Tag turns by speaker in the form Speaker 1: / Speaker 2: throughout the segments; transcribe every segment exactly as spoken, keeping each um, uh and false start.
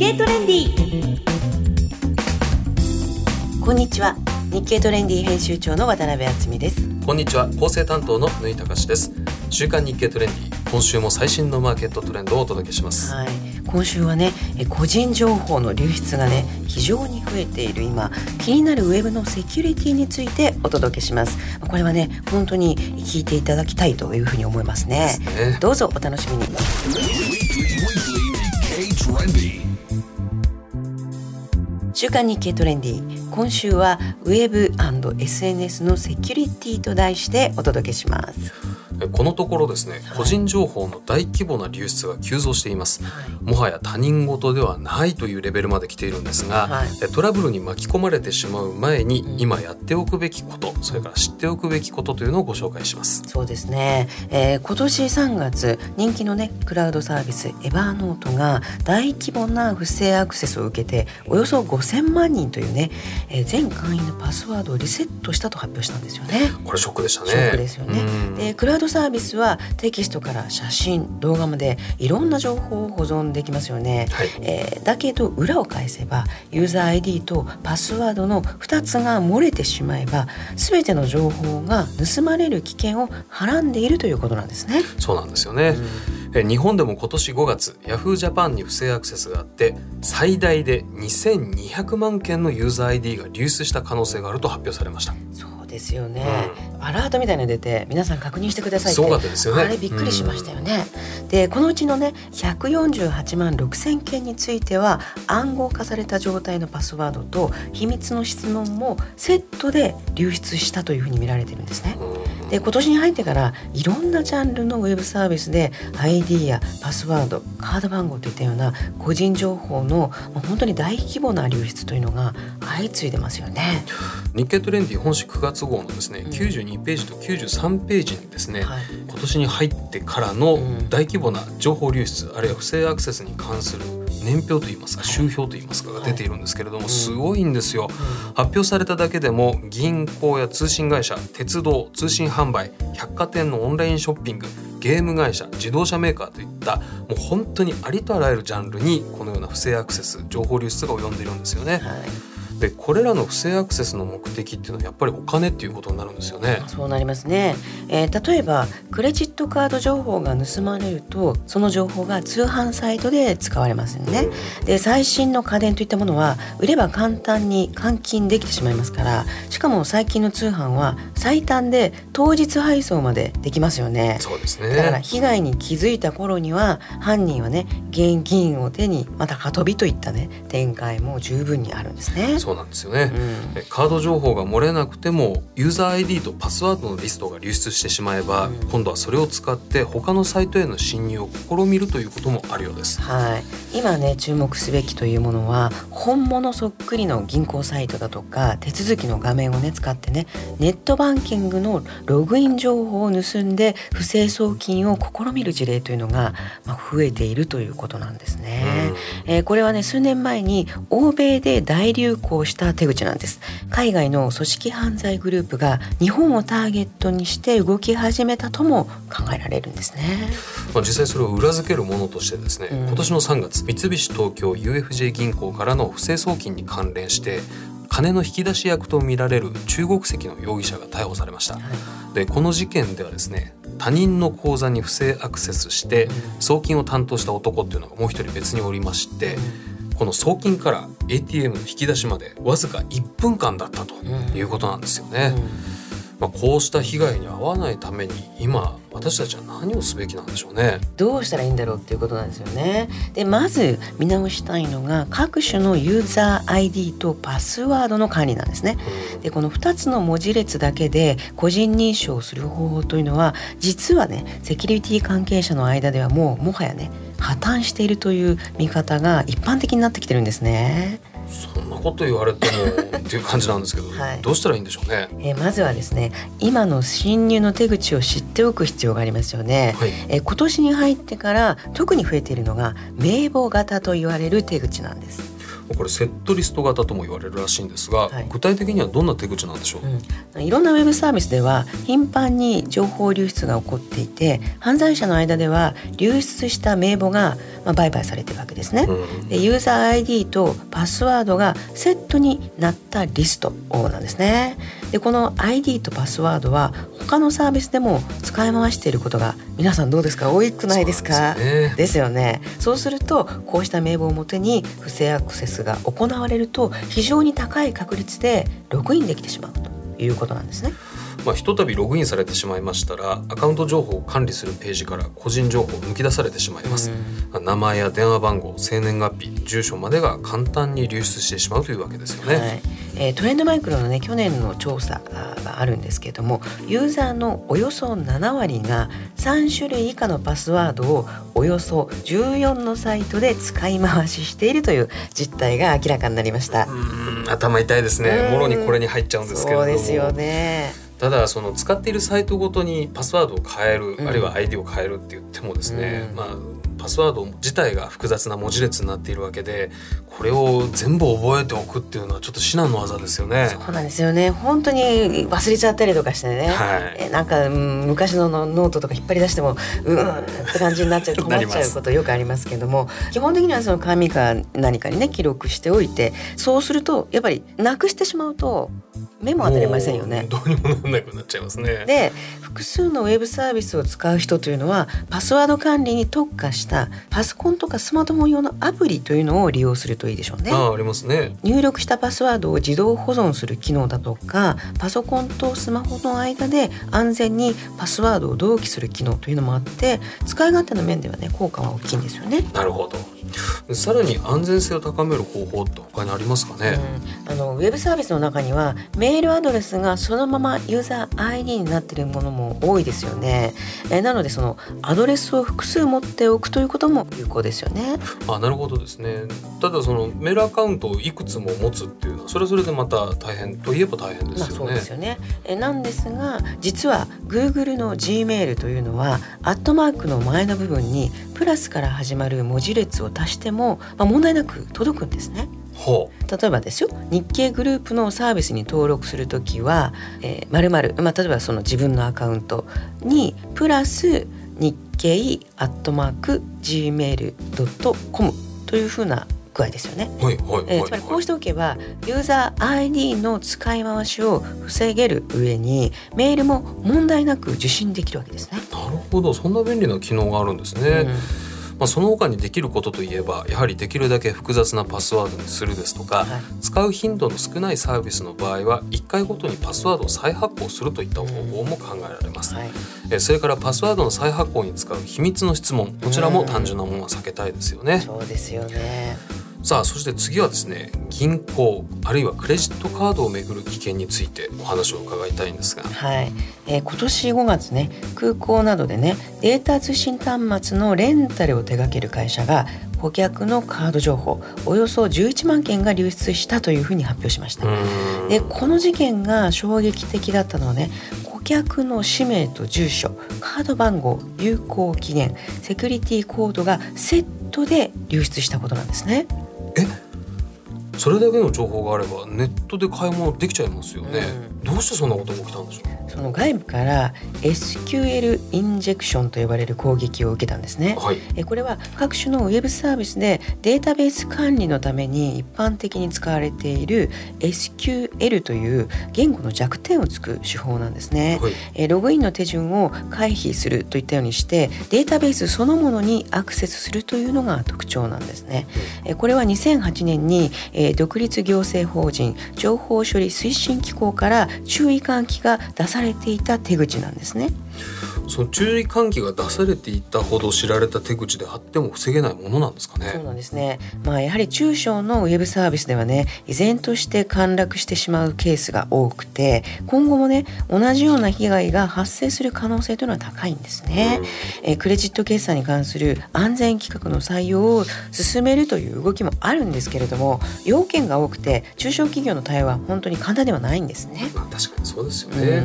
Speaker 1: 経トレンディ。こんにちは、日経トレンディ編集長の渡辺敦美です。
Speaker 2: こんにちは、構成担当の縫井隆です。週刊日経トレンディ、今週も最新のマーケットトレンドをお届けします。
Speaker 1: はい、今週はね、個人情報の流出がね非常に増えている今、気になるウェブのセキュリティについてお届けします。これはね本当に聞いていただきたいというふうに思いますね。ですね。どうぞお楽しみに。週刊日経トレンディ、今週はウェブ&エスエヌエス のセキュリティと題してお届けします。
Speaker 2: このところですね、はい、個人情報の大規模な流出が急増しています、はい、もはや他人事ではないというレベルまで来ているんですが、はい、トラブルに巻き込まれてしまう前に、うん、今やっておくべきこと、それから知っておくべきことというのをご紹介します。
Speaker 1: そうですね、えー、今年さんがつ、人気のねクラウドサービスエバーノートが大規模な不正アクセスを受けておよそごせんまんにんというね、えー、全会員のパスワードをリセットしたと発表したんですよね。
Speaker 2: これショックでしたね。
Speaker 1: ショックですよね。でクラウドサービスはテキストから写真、動画までいろんな情報を保存できますよね、はい、えー、だけど裏を返せばユーザー アイディー とパスワードのふたつが漏れてしまえば全ての情報が盗まれる危険をはらんでいるということなんですね。
Speaker 2: そうなんですよね、うん、え日本でも今年ごがつ Yahoo! ジャパンに不正アクセスがあって最大でにせんにひゃくまんけんのユーザー アイディー が流出した可能性があると発表されました。
Speaker 1: そうですよね、うん、アラートみたいなの出て皆さん確認してくださいって。
Speaker 2: すごかったですよね。
Speaker 1: あれびっくりしましたよね、うん、でこのうちのねひゃくよんじゅうはちまんろくせんけんについては暗号化された状態のパスワードと秘密の質問もセットで流出したというふうに見られているんですね。で今年に入ってからいろんなジャンルのウェブサービスで アイディー やパスワード、カード番号といったような個人情報の本当に大規模な流出というのが相次いでますよね。
Speaker 2: 日経トレンディ本誌くがつごうのですね、うん、きゅうじゅうにページときゅうじゅうさんページにですね、はい、今年に入ってからの大規模な情報流出、うん、あるいは不正アクセスに関する年表といいますか週表といいますかが出ているんですけれども、すごいんですよ。発表されただけでも銀行や通信会社、鉄道、通信販売、百貨店のオンラインショッピング、ゲーム会社、自動車メーカーといったもう本当にありとあらゆるジャンルにこのような不正アクセス、情報流出が及んでいるんですよね、はい。でこれらの不正アクセスの目的っていうのはやっぱりお金っていうことになるんですよね。
Speaker 1: そうなりますね、えー、例えばクレジットカード情報が盗まれるとその情報が通販サイトで使われますよね、うん、で最新の家電といったものは売れば簡単に換金できてしまいますから、しかも最近の通販は最短で当日配送までできますよね。
Speaker 2: そうですね。
Speaker 1: だから被害に気づいた頃には犯人はね現金を手にまた高飛びといったね展開も十分にあるんですね。
Speaker 2: そうなんですよね、うん、カード情報が漏れなくてもユーザー アイディー とパスワードのリストが流出してしまえば、うん、今度はそれを使って他のサイトへの侵入を試みるということもあるようです、
Speaker 1: はい、今ね注目すべきというものは本物そっくりの銀行サイトだとか手続きの画面をね使ってねネットバンキングのログイン情報を盗んで不正送金を試みる事例というのが、まあ、増えているということなんですね、うん、えー、これはね数年前に欧米で大流行した手口なんです。海外の組織犯罪グループが日本をターゲットにして動き始めたとも考えられるんですね、
Speaker 2: まあ、実際それを裏付けるものとしてですね、うん、今年のさんがつ三菱東京 ユーエフジェー 銀行からの不正送金に関連して金の引き出し役とみられる中国籍の容疑者が逮捕されました、はい、でこの事件ではですね他人の口座に不正アクセスして送金を担当した男っていうのがもう一人別におりまして、うん、この送金から エーティーエム の引き出しまでわずかいっぷんかんだったということなんですよね、うんうん、まあ、こうした被害に遭わないために今私たちは何をすべきなんでしょうね。
Speaker 1: どうしたらいいんだろうっていうことなんですよね。でまず見直したいのが各種のユーザー アイディー とパスワードの管理なんですね、うん、でこのふたつの文字列だけで個人認証する方法というのは実はねセキュリティ関係者の間ではもうもはやね破綻しているという見方が一般的になってきてるんですね。
Speaker 2: そんなこと言われてもっていう感じなんですけど、はい、どうしたらいいんでしょうね。
Speaker 1: えー、まずはですね今の侵入の手口を知っておく必要がありますよね、はい。えー、今年に入ってから特に増えているのが名簿型と言われる手口なんです。
Speaker 2: これセットリスト型とも言われるらしいんですが、はい、具体的にはどんな手口なんでしょう。
Speaker 1: うん、いろんなウェブサービスでは頻繁に情報流出が起こっていて、犯罪者の間では流出した名簿がまあ売買されているわけですね。うん、でユーザー アイディー とパスワードがセットになったリストなんですね。でこの アイディー とパスワードは他のサービスでも使い回していることが皆さんどうですか、多くないですか。
Speaker 2: そうですね。
Speaker 1: ですよね。そうするとこうした名簿をもとに不正アクセスが行われると非常に高い確率でログインできてしまうということなんですね。
Speaker 2: まあ、ひとたびログインされてしまいましたらアカウント情報を管理するページから個人情報を抜き出されてしまいます。名前や電話番号、生年月日、住所までが簡単に流出してしまうというわけですよね。
Speaker 1: はい、えー、トレンドマイクロの、ね、去年の調査があるんですけれども、ユーザーのおよそななわりがさんしゅるい以下のパスワードをおよそじゅうよんのサイトで使い回ししているという実態が明らかになりました。
Speaker 2: うーん、頭痛いですね。もろにこれに入っちゃうんですけれども。
Speaker 1: そうですよね。
Speaker 2: ただその使っているサイトごとにパスワードを変える、うん、あるいは アイディー を変えるって言ってもですね、うん、まあパスワード自体が複雑な文字列になっているわけで、これを全部覚えておくっていうのはちょっと至難の業ですよね。
Speaker 1: そうなんですよね。本当に忘れちゃったりとかしてね、はい、えなんか、うん、昔のノートとか引っ張り出してもうーんって感じになっちゃう困っちゃうことよくありますけども基本的にはその紙か何かにね記録しておいて、そうするとやっぱりなくしてしまうと目も当たりませんよね。
Speaker 2: どうにもならなくなっちゃいますね。
Speaker 1: で複数のウェブサービスを使う人というのはパスワード管理に特化したパソコンとかスマートフォン用のアプリというのを利用するといいでしょうね。
Speaker 2: ああ、ありますね。
Speaker 1: 入力したパスワードを自動保存する機能だとか、パソコンとスマホの間で安全にパスワードを同期する機能というのもあって、使い勝手の面ではね効果は大きいんですよね。
Speaker 2: なるほど。さらに安全性を高める方法って他にありますかね。
Speaker 1: うん、あのウェブサービスの中にはメールアドレスがそのままユーザー アイディー になっているものも多いですよね。えなのでそのアドレスを複数持っておくということも有効ですよね。
Speaker 2: あ、なるほどですね。ただそのメールアカウントをいくつも持つっていうのはそれぞれでまた大変といえば大変ですよね。まあ、
Speaker 1: そうですよね。えなんですが実は Google の Gmail というのはアットマークの前の部分にプラスから始まる文字列を足しても、まあ、問題なく届くんですね。
Speaker 2: ほう。
Speaker 1: 例えばですよ、日経グループのサービスに登録するときは、えー、〇〇、まあ、例えばその自分のアカウントにプラス日経アットマーク ジーメールドットコム というふうな具合ですよね。
Speaker 2: はいはいはい、
Speaker 1: えー、つまりこうしておけばユーザー アイディー の使い回しを防げる上にメールも問題なく受信できるわけですね。
Speaker 2: なるほど、そんな便利な機能があるんですね。うん、まあ、その他にできることといえばやはりできるだけ複雑なパスワードにするですとか、はい、使う頻度の少ないサービスの場合はいっかいごとにパスワードを再発行するといった方法も考えられます。うん、はい、えそれからパスワードの再発行に使う秘密の質問、こちらも単純なものは避けたいですよね。
Speaker 1: そうですよね。
Speaker 2: さあ、そして次はですね、銀行あるいはクレジットカードをめぐる危険についてお話を伺いたいんですが、
Speaker 1: はい、えー、今年ごがつね、空港などでねデータ通信端末のレンタルを手掛ける会社が顧客のカード情報およそじゅういちまんけんが流出したというふうに発表しました。でこの事件が衝撃的だったのはね、顧客の氏名と住所、カード番号、有効期限、セキュリティコードがセットで流出したことなんですね。
Speaker 2: えそれだけの情報があればネットで買い物できちゃいますよね。うん、どうしてそんなことが起きたんでしょう。
Speaker 1: その外部から エスキューエル インジェクションと呼ばれる攻撃を受けたんですね。はい、えこれは各種のウェブサービスでデータベース管理のために一般的に使われている エスキューエル という言語の弱点をつく手法なんですね。はい、えログインの手順を回避するといったようにしてデータベースそのものにアクセスするというのが特徴なんですね。うん、えこれはにせんはちねんに、えー、独立行政法人情報処理推進機構から注意喚起が出されていた手口なんですね。
Speaker 2: その注意喚起が出されていたほど知られた手口であっても防げないものなんですかね。
Speaker 1: そうなんですね。まあ、やはり中小のウェブサービスではね依然として陥落してしまうケースが多くて、今後もね同じような被害が発生する可能性というのは高いんですね。えクレジット決済に関する安全規格の採用を進めるという動きもあるんですけれども、要件が多くて中小企業の対応は本当に簡単ではないんですね。
Speaker 2: まあ、確かにそうですよね。うん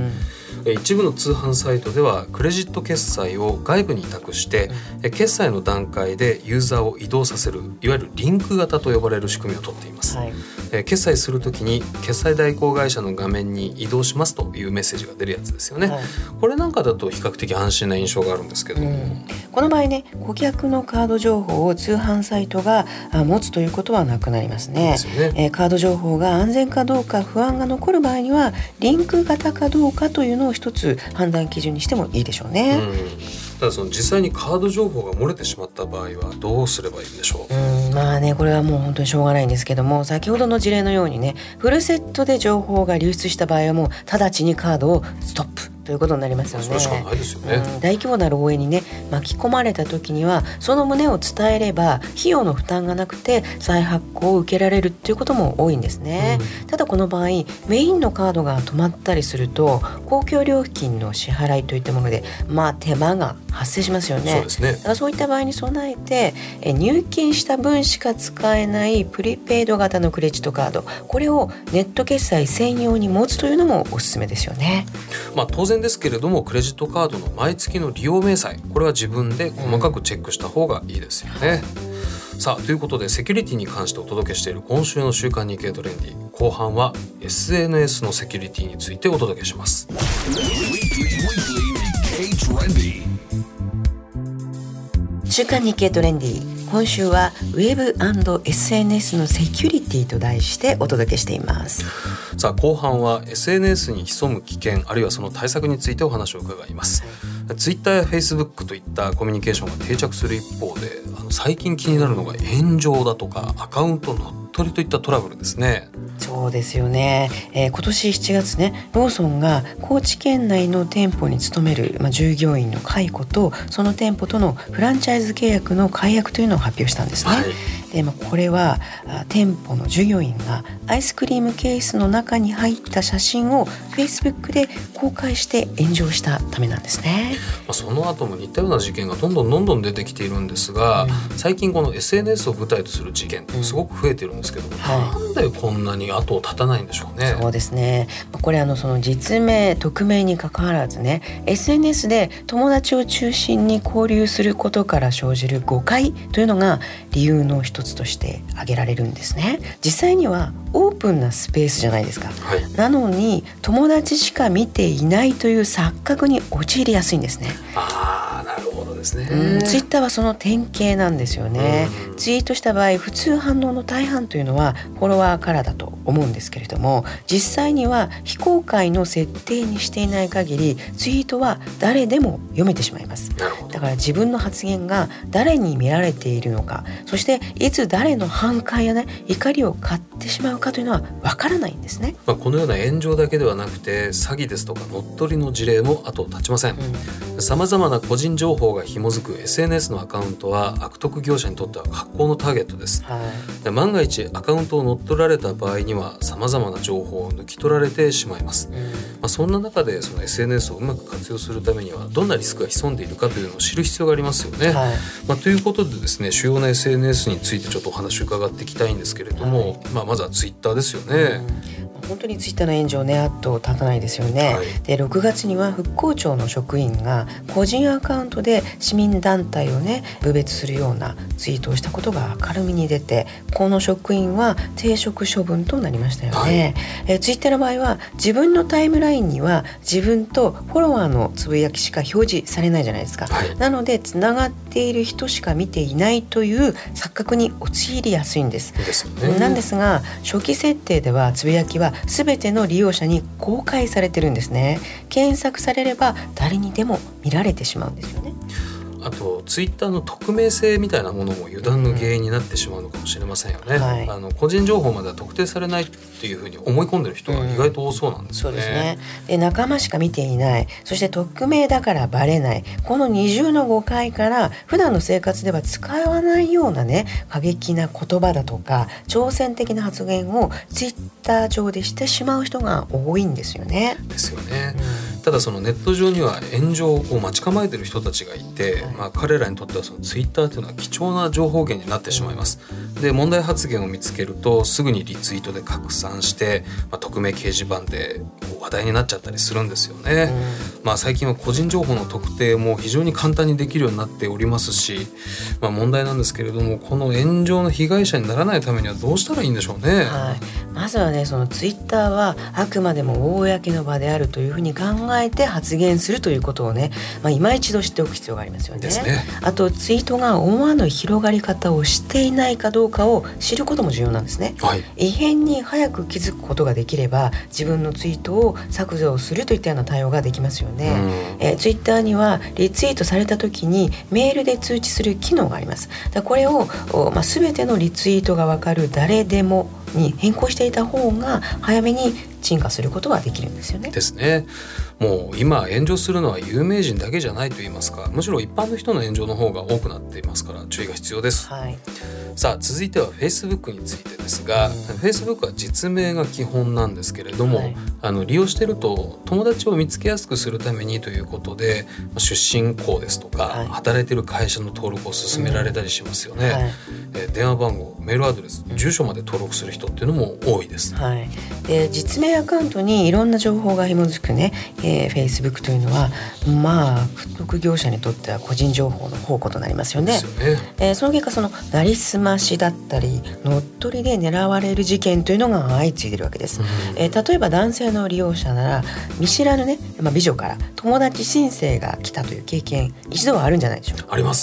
Speaker 2: 一部の通販サイトではクレジット決済を外部に委託して、うん、決済の段階でユーザーを移動させるいわゆるリンク型と呼ばれる仕組みをとっています、はい、決済するときに決済代行会社の画面に移動しますというメッセージが出るやつですよね、はい、これなんかだと比較的安心な印象があるんですけども、うん、
Speaker 1: この場合ね顧客のカード情報を通販サイトが持つということはなくなりますね。ですよね。えー、カード情報が安全かどうか不安が残る場合にはリンク型かどうかというのを一つ判断基準にしてもいいでしょうね、うん、
Speaker 2: ただその実際にカード情報が漏れてしまった場合はどうすればいいんでしょう。
Speaker 1: うん、まあねこれはもう本当にしょうがないんですけども、先ほどの事例のようにねフルセットで情報が流出した場合はもう直ちにカードをストップということになりますよね。
Speaker 2: それしかないですよね、
Speaker 1: うん、大規模な漏洩にね巻き込まれた時にはその旨を伝えれば費用の負担がなくて再発行を受けられるっていうことも多いんですね、うん、ただこの場合メインのカードが止まったりすると公共料金の支払いといったものでまあ手間が発生しますよね。
Speaker 2: そうですね。
Speaker 1: だからそういった場合に備えてえ入金した分しか使えないプリペイド型のクレジットカード、これをネット決済専用に持つというのもおすすめですよね。
Speaker 2: まあ当然ですけれどもクレジットカードの毎月の利用明細、これは自分で細かくチェックした方がいいですよね、うん、さあということでセキュリティに関してお届けしている今週の週刊日経トレンディ、後半は エスエヌエス のセキュリティについてお届けします。
Speaker 1: 週刊日経トレンディ、今週はウェブ&エスエヌエス のセキュリティと題してお届けしています。
Speaker 2: さあ後半は エスエヌエス に潜む危険、あるいはその対策についてお話を伺います、はい、Twitter や Facebook といったコミュニケーションが定着する一方で、あの最近気になるのが炎上だとかアカウント乗っ取りといったトラブルですね。
Speaker 1: そうですよね、えー、今年しちがつねローソンが高知県内の店舗に勤める、まあ、従業員の解雇とその店舗とのフランチャイズ契約の解約というのを発表したんですね、はい、でまあ、これは店舗の従業員がアイスクリームケースの中に入った写真を Facebook で公開して炎上したためなんですね。
Speaker 2: まあ、その後も似たような事件がどんどんどんどん出てきているんですが、うん、最近この エスエヌエス を舞台とする事件ってすごく増えているんですけども、うん、はい、なんでこんなに後を絶たないんでしょうね。
Speaker 1: そうですね、これあのその実名匿名に関わらずね エスエヌエス で友達を中心に交流することから生じる誤解というのが理由の一つとして挙げられるんですね。実際にはオープンなスペースじゃないですか、はい、なのに友達しか見ていないという錯覚に陥りやすいんですね。
Speaker 2: あー、なるほどですね。
Speaker 1: うん、ツイッターはその典型なんですよね。ツイートした場合普通反応の大半というのはフォロワーからだと思うんですけれども、実際には非公開の設定にしていない限りツイートは誰でも読めてしまいます。だから自分の発言が誰に見られているのか、そしていつ誰の反感やね怒りを買ってしまうかというのはわからないんですね。
Speaker 2: まあ、このような炎上だけではなくて詐欺ですとか乗っ取りの事例も後を絶ちません。さまざまな個人情報が紐づく エスエヌエス のアカウントは悪徳業者にとっては格好のターゲットです、はい、で万が一アカウントを乗っ取られた場合にはさまざまな情報を抜き取られてしまいます、うん、まあ、そんな中でその エスエヌエス をうまく活用するためにはどんなリスクが潜んでいるかというのを知る必要がありますよね、はい、まあ、ということでですね、主要な エスエヌエス についてちょっとお話を伺っていきたいんですけれども、はい、まあ、まずはツイッターですよね、
Speaker 1: うん、本当にツイッターの炎上ね後を絶たないですよね、はい、でろくがつには復興庁の職員が個人アカウントで市民団体をね侮蔑するようなツイートをしたことが明るみに出て、この職員は停職処分となりましたよね、はい、えツイッターの場合は自分のタイムラインには自分とフォロワーのつぶやきしか表示されないじゃないですか、はい、なのでつながっている人しか見ていないという錯覚に陥りやすいんです。
Speaker 2: ですよね。
Speaker 1: なんですが初期設定ではつぶやきは全ての利用者に公開されてるんですね。検索されれば誰にでも見られてしまうんですよね。
Speaker 2: あとツイッターの匿名性みたいなものも油断の原因になってしまうのかもしれませんよね、うん、はい、あの個人情報までは特定されないっていうふうに思い込んでる人が意外と多そうなんですよね、うん、そうですね。
Speaker 1: で仲間しか見ていない、そして匿名だからバレない、この二重の誤解から普段の生活では使わないようなね過激な言葉だとか挑戦的な発言をツイッター上でしてしまう人が多いんですよね。
Speaker 2: ですよね、うん、 ただそのネット上には炎上を待ち構えている人たちがいて、まあ、彼らにとってはそのツイッターというのは貴重な情報源になってしまいます。で問題発言を見つけるとすぐにリツイートで拡散して、まあ、匿名掲示板で話題になっちゃったりするんですよね、うんまあ、最近は個人情報の特定も非常に簡単にできるようになっておりますし、まあ、問題なんですけれどもこの炎上の被害者にならないためにはどうしたらいいんでしょうね。
Speaker 1: はい、まずはねそのツイッターはあくまでも公の場であるというふうに考えて発言するということをね、まあ、今一度知っておく必要がありますよね。
Speaker 2: ですね。
Speaker 1: あとツイートが思わぬ広がり方をしていないかどうかを知ることも重要なんですね、はい、異変に早く気づくことができれば自分のツイートを削除するといったような対応ができますよね、えー、ツイッターにはリツイートされた時にメールで通知する機能があります。だこれを、まあ、全てのリツイートが分かる誰でもに変更していた方が早めに沈下することができるんですよね。
Speaker 2: ですね。もう今炎上するのは有名人だけじゃないと言いますか、むしろ一般の人の炎上の方が多くなっていますから注意が必要です、はい、さあ続いては Facebook についてですが、うん、Facebook は実名が基本なんですけれども、はい、あの利用していると友達を見つけやすくするためにということで出身校ですとか、はい、働いている会社の登録を勧められたりしますよね、うんはい、え電話番号、メールアドレス、住所まで登録する人っていうのも多いです、
Speaker 1: はい、で実名アカウントにいろんな情報が紐づくね、えー、Facebook というのはまあ不徳業者にとっては個人情報の宝庫となりますよね。
Speaker 2: ですよね。
Speaker 1: えー、その結果そのなりすましだったり乗っ取りで狙われる事件というのが相次いでいるわけです、うんえー、例えば男性の利用者なら見知らぬね、まあ、美女から友達申請が来たという経験一度はあるんじゃないでしょうか。
Speaker 2: あります、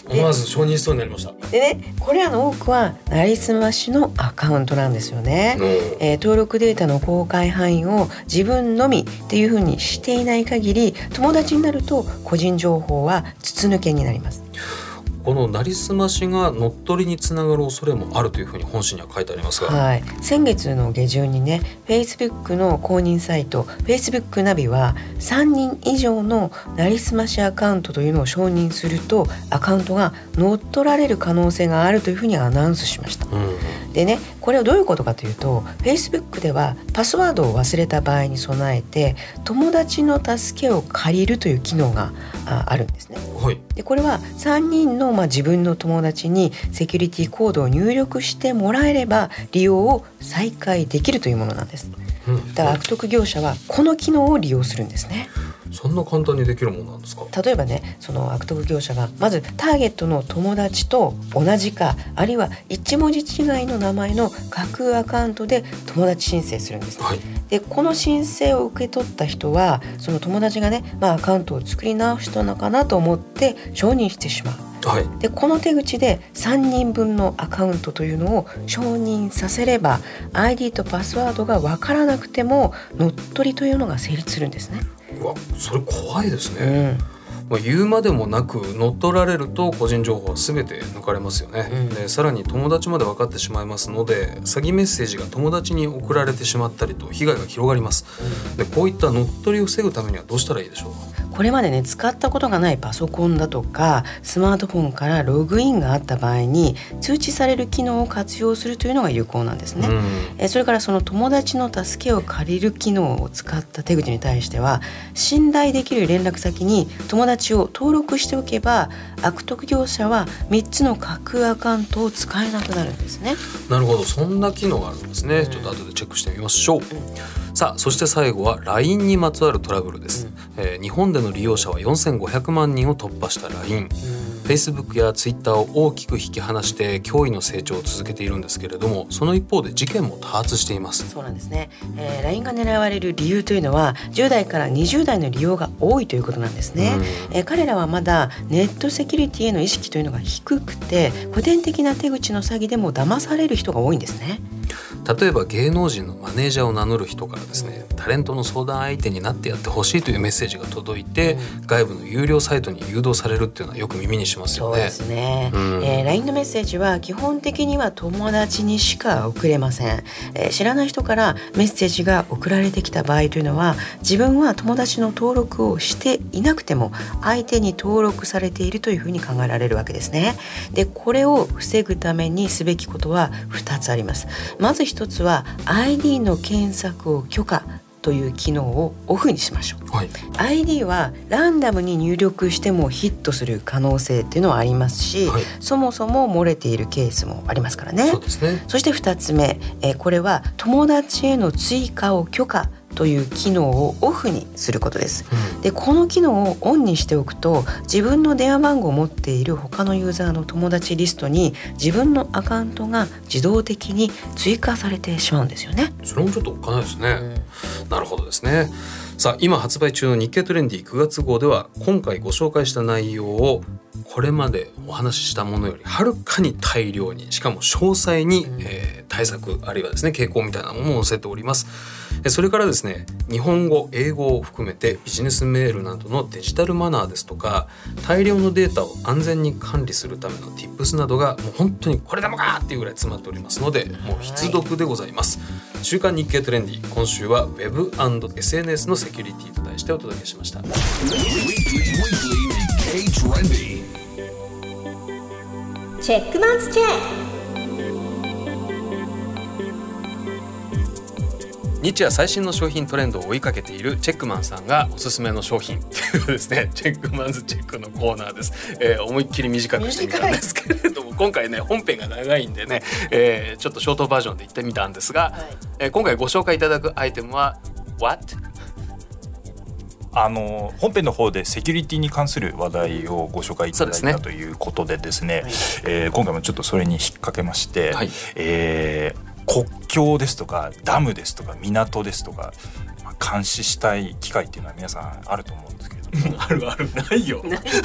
Speaker 2: うん、思わず承認しそうになりました。
Speaker 1: でね、これらの多くはなりすましのアカウントなんですよね、うんえー、登録データの公開範囲を自分のみっていうふうにしていない限り友達になると個人情報は筒抜けになります。
Speaker 2: このなりすましが乗っ取りにつながる恐れもあるというふうに本誌には書いてありますが、
Speaker 1: はい、先月の下旬にね Facebook の公認サイト Facebook ナビはさんにん以上のなりすましアカウントというのを承認するとアカウントが乗っ取られる可能性があるというふうにアナウンスしました、うん、でねこれはどういうことかというと Facebook ではパスワードを忘れた場合に備えて友達の助けを借りるという機能が あ, あるんですね、はい、でこれはさんにんのまあ、自分の友達にセキュリティコードを入力してもらえれば利用を再開できるというものなんです、うん、だから悪徳業者はこの機能を利用するんですね。
Speaker 2: そんな簡単にできるものなんですか。
Speaker 1: 例えばねその悪徳業者がまずターゲットの友達と同じかあるいは一文字違いの名前の架空アカウントで友達申請するんです、はい、でこの申請を受け取った人はその友達がね、まあ、アカウントを作り直したのかなと思って承認してしまう、はい、でこの手口でさんにんぶんのアカウントというのを承認させれば アイディー とパスワードが分からなくても乗っ取りというのが成立するんですね。
Speaker 2: うわそれ怖いですね、うんまあ、言うまでもなく乗っ取られると個人情報は全て抜かれますよね、うん、でさらに友達まで分かってしまいますので詐欺メッセージが友達に送られてしまったりと被害が広がります、うん、でこういった乗っ取りを防ぐためにはどうしたらいいでしょうか。
Speaker 1: これまでね使ったことがないパソコンだとかスマートフォンからログインがあった場合に通知される機能を活用するというのが有効なんですね、うん、えそれからその友達の助けを借りる機能を使った手口に対しては信頼できる連絡先に友達を登録しておけば悪徳業者はみっつの架空アカウントを使えなくなるんですね。
Speaker 2: なるほどそんな機能があるんですね、うん、ちょっと後でチェックしてみましょう、うんさあそして最後は ライン にまつわるトラブルです、うんえー、日本での利用者はよんせんごひゃくまんにんを突破した ライン、うん、Facebook や Twitter を大きく引き離して驚異の成長を続けているんですけれどもその一方で事件も多発しています。
Speaker 1: そうなんですね、えー、ライン が狙われる理由というのはじゅう代からにじゅう代の利用が多いということなんですね、うんえー、彼らはまだネットセキュリティへの意識というのが低くて古典的な手口の詐欺でも騙される人が多いんですね。
Speaker 2: 例えば芸能人のマネージャーを名乗る人からですねタレントの相談相手になってやってほしいというメッセージが届いて、うん、外部の有料サイトに誘導されるっていうのはよく耳にしますよね。
Speaker 1: そうですね、うんえー、ライン のメッセージは基本的には友達にしか送れません、えー、知らない人からメッセージが送られてきた場合というのは自分は友達の登録をしていなくても相手に登録されているというふうに考えられるわけですね。でこれを防ぐためにすべきことはふたつあります。まずひとつは アイディー の検索を許可という機能をオフにしましょう、
Speaker 2: はい、
Speaker 1: アイディー はランダムに入力してもヒットする可能性っていうのはありますし、はい、そもそも漏れているケースもありますからね。
Speaker 2: そうですね。
Speaker 1: そしてふたつめ、えー、これは友達への追加を許可という機能をオフにすることです、うん、でこの機能をオンにしておくと自分の電話番号を持っている他のユーザーの友達リストに自分のアカウントが自動的に追加されてしまうんですよね。
Speaker 2: それもちょっとおっかないですね、うん、なるほどですね。さあ今発売中の日経トレンディくがつ号では今回ご紹介した内容をこれまでお話ししたものよりはるかに大量にしかも詳細に、うんえー、対策あるいはですね傾向みたいなものを載せております。それからですね日本語英語を含めてビジネスメールなどのデジタルマナーですとか大量のデータを安全に管理するための Tips などがもう本当にこれでもかっていうぐらい詰まっておりますのでもう必読でございます、はい、週刊日経トレンディ今週は ウェブ&エスエヌエス のセキュリティと題してお届けしました。
Speaker 3: チェックマンスチェック
Speaker 2: 日夜最新の商品トレンドを追いかけているチェックマンさんがおすすめの商品というですねチェックマンズチェックのコーナーです、えー、思いっきり短くしてみたんですけれども今回ね本編が長いんでね、えー、ちょっとショートバージョンで言ってみたんですが、はいえー、今回ご紹介いただくアイテムは What?
Speaker 4: あの本編の方でセキュリティに関する話題をご紹介いただいたということでですね、えー、今回もちょっとそれに引っ掛けまして、はいえー国境ですとかダムですとか港ですとか、まあ、監視したい機会っていうのは皆さんあると思うんですけれども
Speaker 2: あるあるないよ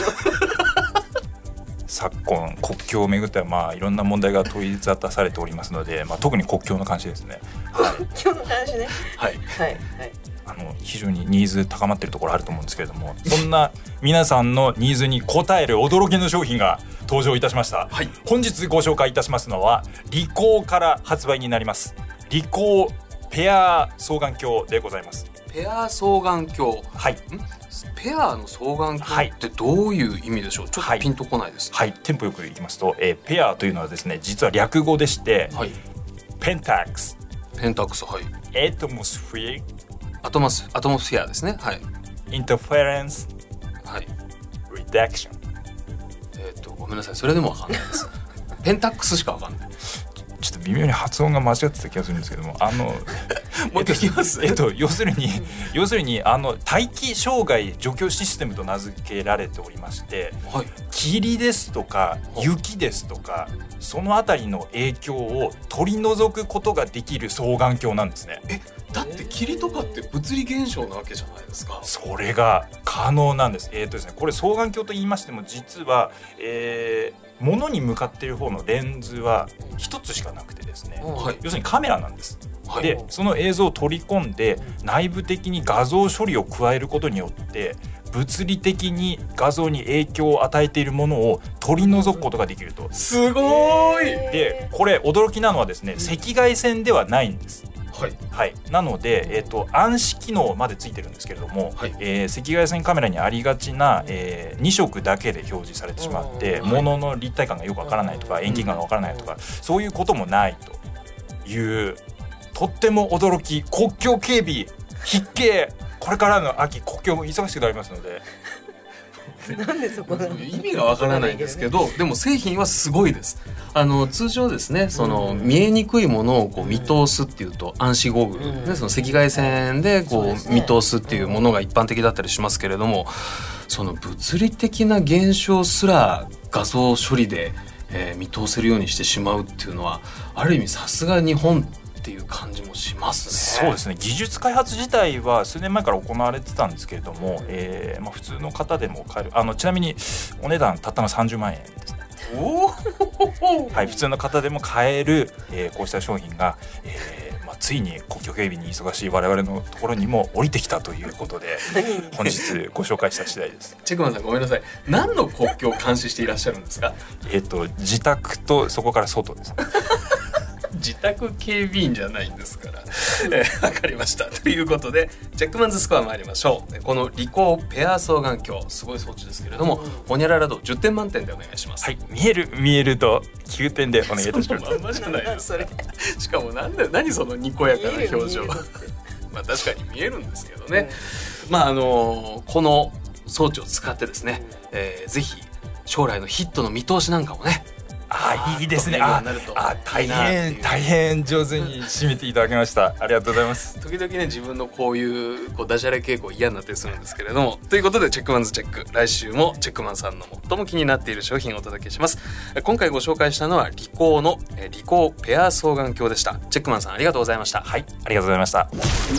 Speaker 4: 昨今国境をめぐってはまあいろんな問題が取り沙汰されておりますので、まあ、特に国境の監視ですね、
Speaker 1: はい、国境の監視ね
Speaker 2: はい
Speaker 1: はいはい
Speaker 4: あの非常にニーズ高まっているところあると思うんですけれどもそんな皆さんのニーズに応える驚きの商品が登場いたしました、はい、本日ご紹介いたしますのはリコーから発売になりますリコーペア双眼鏡でございます。
Speaker 2: ペア双眼鏡、
Speaker 4: はい、ん
Speaker 2: ペアの双眼鏡ってどういう意味でしょう、はい、ちょっとピンとこないです、ね、
Speaker 4: はい、はい、テンポよくいきますと、えー、ペアというのはですね実は略語でして、はい、ペンタックス
Speaker 2: ペンタックスはい
Speaker 4: エトモスフィア
Speaker 2: アトモスアトモスフィアですねはい
Speaker 4: インターフェレンス
Speaker 2: はい
Speaker 4: リダクション
Speaker 2: えっとごめんなさいそれでもわかんないですペンタックスしかわかんない
Speaker 4: ちょっと微妙に発音が間違ってた気がするんですけどもあの
Speaker 2: もう一回聞きます、
Speaker 4: えっと、要するに要するにあの大気障害除去システムと名付けられておりまして、はい、霧ですとか雪ですとかそのあたりの影響を取り除くことができる双眼鏡なんですね。
Speaker 2: えだって霧とかって物理現象なわけじゃないですか。
Speaker 4: それが可能なんです。えーとですね、これ双眼鏡と言いましても実は、えー物に向かっている方のレンズは一つしかなくてですね、はい、要するにカメラなんです、はい、でその映像を取り込んで内部的に画像処理を加えることによって物理的に画像に影響を与えているものを取り除くことができると。
Speaker 2: すごい。
Speaker 4: でこれ驚きなのはですね赤外線ではないんです。はいはい、なので、えーと、暗視機能までついてるんですけれども、はいえー、赤外線カメラにありがちな、えー、に色だけで表示されてしまって、はい、物の立体感がよくわからないとか遠近感がわからないとか、うん、そういうこともないというとっても驚き。国境警備必見。これからの秋国境も忙しくなりますので
Speaker 1: なんでそこが
Speaker 2: 意味がわからないんですけどでも製品はすごいです。あの通常ですねその、うん、見えにくいものをこう見通すっていうと暗視ゴーグル、うんね、その赤外線でこう、ね、見通すっていうものが一般的だったりしますけれどもその物理的な現象すら画像処理で、えー、見通せるようにしてしまうっていうのはある意味さすが日本っていう感じもします
Speaker 4: ね。そうですね。技術開発自体は数年前から行われてたんですけれども、えーまあ、普通の方でも買える。あのちなみにお値段たったのさんじゅうまんえんですね。おはい、普通の方でも買える、えー、こうした商品が、えーまあ、ついに国境警備に忙しい我々のところにも降りてきたということで本日ご紹介した次第です。
Speaker 2: チェックマンさんごめんなさい。何の国境を監視していらっしゃるんですか？
Speaker 4: えっと自宅とそこから外です。
Speaker 2: 自宅警備員じゃないんですからえー、分かりました。ということでチェックマンズスコア参りましょう。このリコーペア双眼鏡すごい装置ですけれどもホニャララ度じゅってん満点でお願いします。
Speaker 4: はい、見える見えるときゅうてんでお願いいたします。
Speaker 2: そのまんまじゃないですか。しかもなんで何そのにこやかな表情まあ確かに見えるんですけどね、うん、まああのこの装置を使ってですね、えー、ぜひ将来のヒットの見通しなんかもね、
Speaker 4: あ、いいですね。ああ、大変大変上手に締めていただきました。ありがとうございます。
Speaker 2: 時々ね、自分のこういうこうダジャレ傾向嫌になったりするんですけれども、ということでチェックマンズチェック、来週もチェックマンさんの最も気になっている商品をお届けします。今回ご紹介したのはリコーのリコーペア双眼鏡でした。チェックマンさん、ありがとうございました。
Speaker 4: はい、ありがとうございました。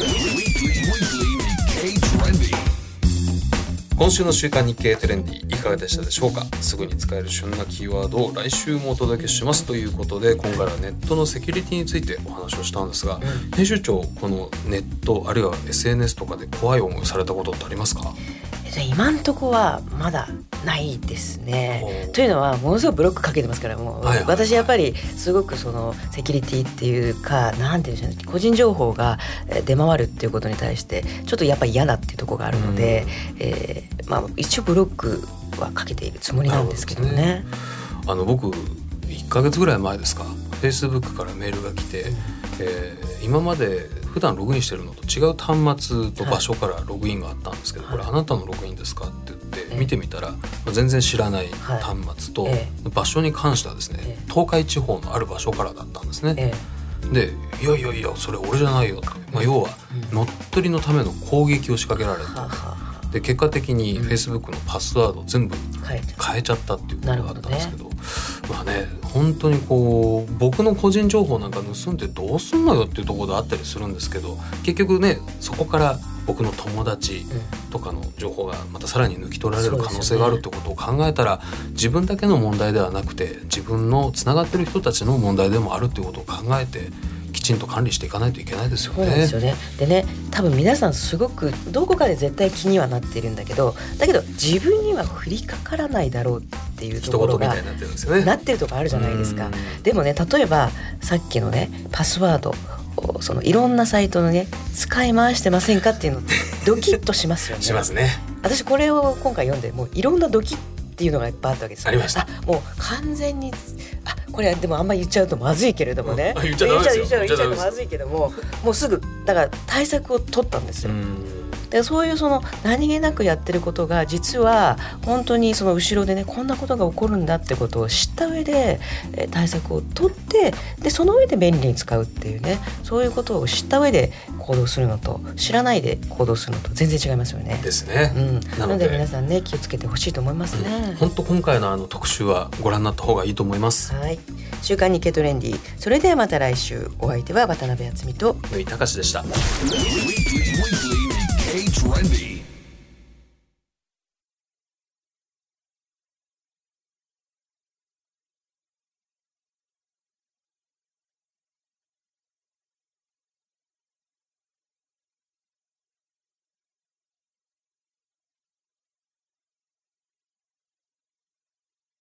Speaker 2: 今週の週刊日経トレンディいかがでしたでしょうか。すぐに使える旬なキーワードを来週もお届けしますということで、今回はネットのセキュリティについてお話をしたんですが、うん、編集長、このネットあるいは エスエヌエス とかで怖い思いされたことってありますか？
Speaker 1: 今んとこはまだないですね。というのはものすごいブロックかけてますから、もう、はいはいはい、私やっぱりすごくそのセキュリティっていうか、なんていうんでしょうね、個人情報が出回るっていうことに対してちょっとやっぱり嫌だっていうところがあるので、えーまあ、一応ブロックはかけているつもりなんですけどね。どね、
Speaker 2: あの僕いっかげつぐらい前ですか、Facebook からメールが来て、うん、えー、今まで普段ログインしてるのと違う端末と場所からログインがあったんですけど、はい、これあなたのログインですかって言って見てみたら、えー、全然知らない端末と、はい、えー、場所に関してはですね、えー、東海地方のある場所からだったんですね、えー、でいやいやいやそれ俺じゃないよって、まあ、要は乗っ取りのための攻撃を仕掛けられた、うん、で結果的に Facebook のパスワードを全部変えちゃったっていうことがあったんですけど、ね、まあね、本当にこう僕の個人情報なんか盗んでどうすんのよっていうところがあったりするんですけど、結局ね、そこから僕の友達とかの情報がまたさらに抜き取られる可能性があるってことを考えたら、自分だけの問題ではなくて自分のつながってる人たちの問題でもあるっていうことを考えてきちんと管理していかないといけないですよね。
Speaker 1: そうなんですよね。でね、多分皆さんすごくどこかで絶対気にはなっているんだけど、だけど自分には降りかからないだろうっていうところが
Speaker 2: 一言みたいになってるんですよね。
Speaker 1: なってるところあるじゃないですか。でもね、例えばさっきのねパスワード、そのいろんなサイトのね使い回してませんかっていうのってドキッとしますよね。
Speaker 2: しますね。
Speaker 1: 私これを今回読んでもういろんなドキッっていうのがいっぱいあったわけですよ。
Speaker 2: ありました。
Speaker 1: あ、もう完全に、あ、これでもあんまり言っちゃうとまずいけれどもね、
Speaker 2: うん、言っちゃダメですよ。
Speaker 1: 言っちゃう言っちゃうとまずいけども、もうすぐだから対策を取ったんですよ。でそういうその何気なくやってることが実は本当にその後ろでね、こんなことが起こるんだってことを知った上で、えー、対策を取って、でその上で便利に使うっていうね、そういうことを知った上で行動するのと知らないで行動するのと全然違いますよね。
Speaker 2: ですね、
Speaker 1: うん、なので皆さんね気をつけてほしいと思いますね。
Speaker 2: 本当、うん、今回のあの特集はご覧になった方がいいと思います。
Speaker 1: はい、週刊日経トレンディ、それではまた来週。お相手は渡辺敦美と
Speaker 2: 縫井隆でした。
Speaker 5: Trendy.